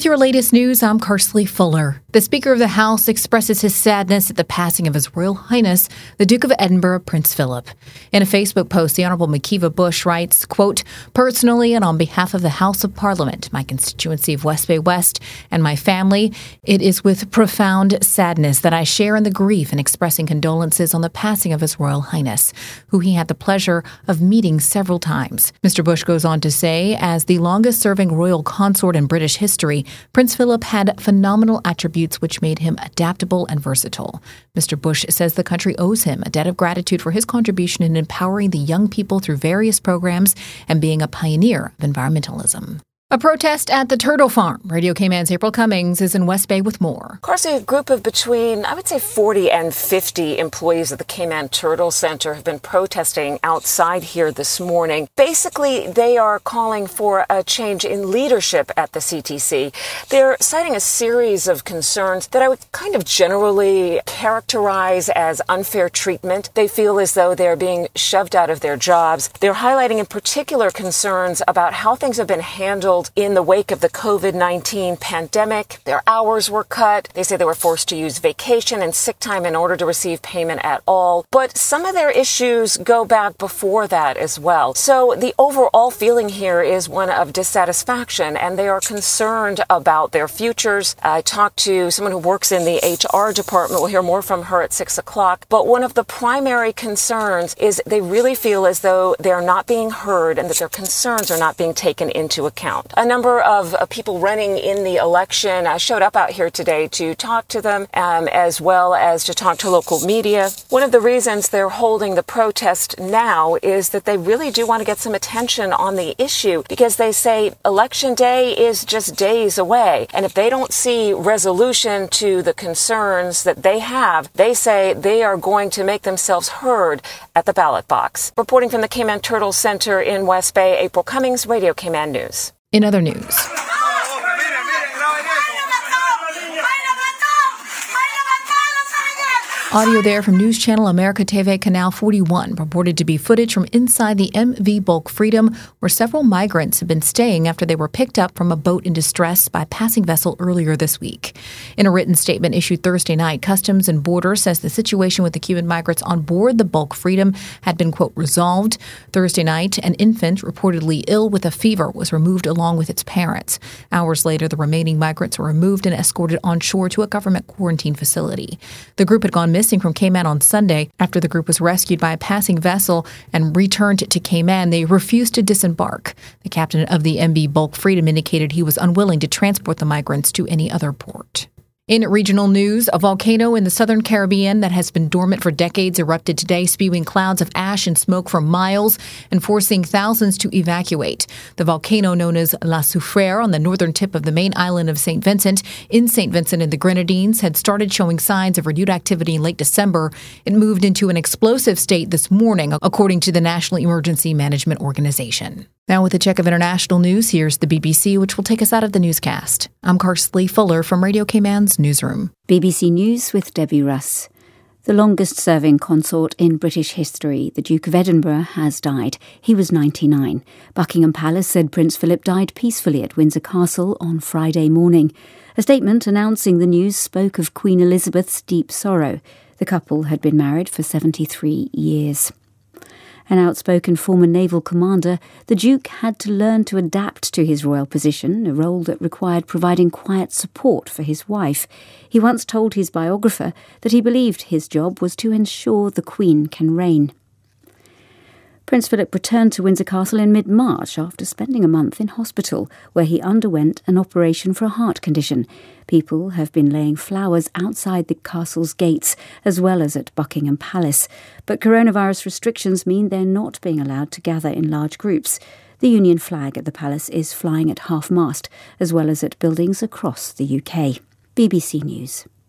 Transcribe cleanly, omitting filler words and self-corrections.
With your latest news, I'm Karsley Fuller. The Speaker of the House expresses his sadness at the passing of His Royal Highness, the Duke of Edinburgh, Prince Philip. In a Facebook post, the Honourable Makiva Bush writes, quote, "Personally and on behalf of the House of Parliament, my constituency of West Bay West, and my family, it is with profound sadness that I share in the grief in expressing condolences on the passing of His Royal Highness, who he had the pleasure of meeting several times." Mr. Bush goes on to say, as the longest-serving royal consort in British history, Prince Philip had phenomenal attributes which made him adaptable and versatile. Mr. Bush says the country owes him a debt of gratitude for his contribution in empowering the young people through various programs and being a pioneer of environmentalism. A protest at the Turtle Farm. Radio Cayman's April Cummings is in West Bay with more. Karsley, a group of between, 40 and 50 employees of the Cayman Turtle Center have been protesting outside here this morning. Basically, they are calling for a change in leadership at the CTC. They're citing a series of concerns that I would kind of generally characterize as unfair treatment. They feel as though they're being shoved out of their jobs. They're highlighting in particular concerns about how things have been handled in the wake of the COVID-19 pandemic. Their hours were cut. They say they were forced to use vacation and sick time in order to receive payment at all. But some of their issues go back before that as well. So the overall feeling here is one of dissatisfaction, and they are concerned about their futures. I talked to someone who works in the HR department. We'll hear more from her at 6 o'clock. But one of the primary concerns is they really feel as though they're not being heard and that their concerns are not being taken into account. A number of people running in the election showed up out here today to talk to them, as well as to talk to local media. One of the reasons they're holding the protest now is that they really do want to get some attention on the issue, because they say election day is just days away. And if they don't see resolution to the concerns that they have, they say they are going to make themselves heard at the ballot box. Reporting from the Cayman Turtle Center in West Bay, April Cummings, Radio Cayman News. In other news, audio there from News Channel America TV Canal 41 purported to be footage from inside the MV Bulk Freedom, where several migrants have been staying after they were picked up from a boat in distress by a passing vessel earlier this week. In a written statement issued Thursday night, Customs and Border says the situation with the Cuban migrants on board the Bulk Freedom had been, quote, resolved. Thursday night, an infant reportedly ill with a fever was removed along with its parents. Hours later, the remaining migrants were removed and escorted on shore to a government quarantine facility. The group had gone missing from Cayman on Sunday. After the group was rescued by a passing vessel and returned to Cayman, they refused to disembark. The captain of the MV Bulk Freedom indicated he was unwilling to transport the migrants to any other port. In regional news, a volcano in the southern Caribbean that has been dormant for decades erupted today, spewing clouds of ash and smoke for miles and forcing thousands to evacuate. The volcano, known as La Soufrière on the northern tip of the main island of St. Vincent, in St. Vincent and the Grenadines, had started showing signs of renewed activity in late December. It moved into an explosive state this morning, according to the National Emergency Management Organization. Now with a check of international news, here's the BBC, which will take us out of the newscast. I'm Karsley Fuller from Radio Cayman's Newsroom. BBC News with Debbie Russ. The longest-serving consort in British history, the Duke of Edinburgh, has died. He was 99. Buckingham Palace said Prince Philip died peacefully at Windsor Castle on Friday morning. A statement announcing the news spoke of Queen Elizabeth's deep sorrow. The couple had been married for 73 years. An outspoken former naval commander, the Duke had to learn to adapt to his royal position, a role that required providing quiet support for his wife. He once told his biographer that he believed his job was to ensure the Queen can reign. Prince Philip returned to Windsor Castle in mid-March after spending a month in hospital, where he underwent an operation for a heart condition. People have been laying flowers outside the castle's gates, as well as at Buckingham Palace. But coronavirus restrictions mean they're not being allowed to gather in large groups. The Union flag at the palace is flying at half-mast, as well as at buildings across the UK. BBC News.